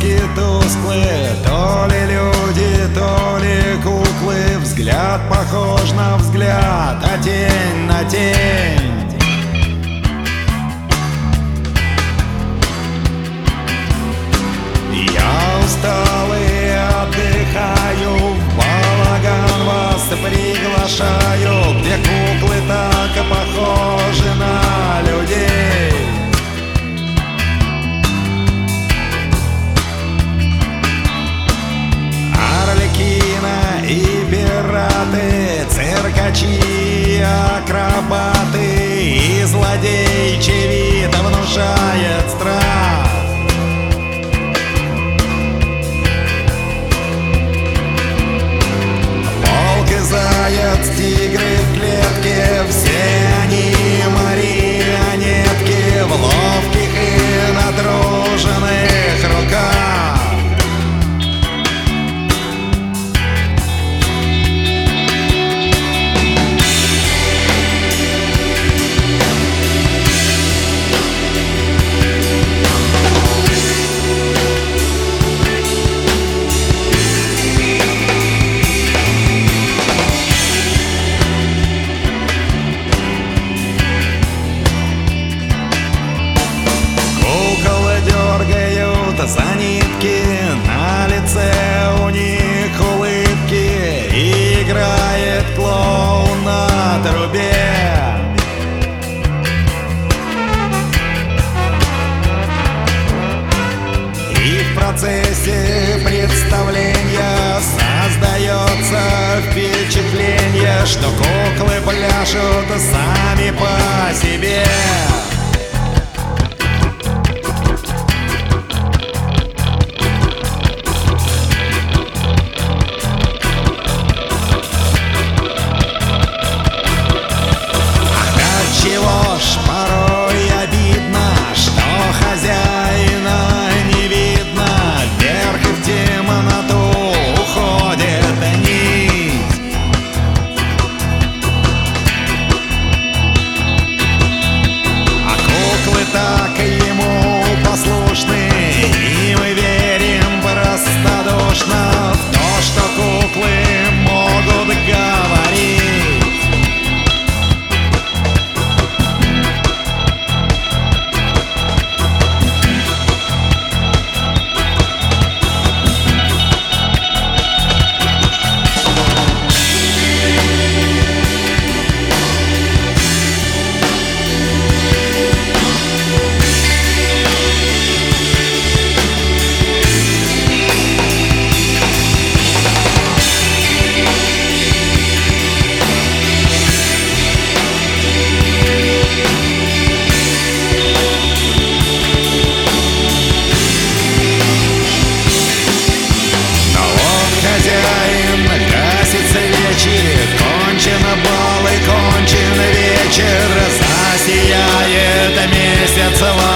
Краски тусклые, то ли люди, то ли куклы. Взгляд похож на взгляд, а тень на тень. Я устал и отдыхаю, в балаган вас приглашаю, где куклы так похожи на людей. Арлекино и пираты, циркачи, акробаты, и злодейчий вид внушает страх. Волк и заяц, тигры в клетке, все они марионетки в ловких и натруженных руках. За нитки, на лице у них улыбки, и играет клоун на трубе. И в процессе представления создается впечатление, что куклы пляшут сами по себе. Порой обидно, что хозяина не видно, вверх и в темноту уходит нить. А куклы так ему послушны, и мы верим простодушно в то, что куклы могут говорить. Кончен бал и кончен вечер, засияет месяц.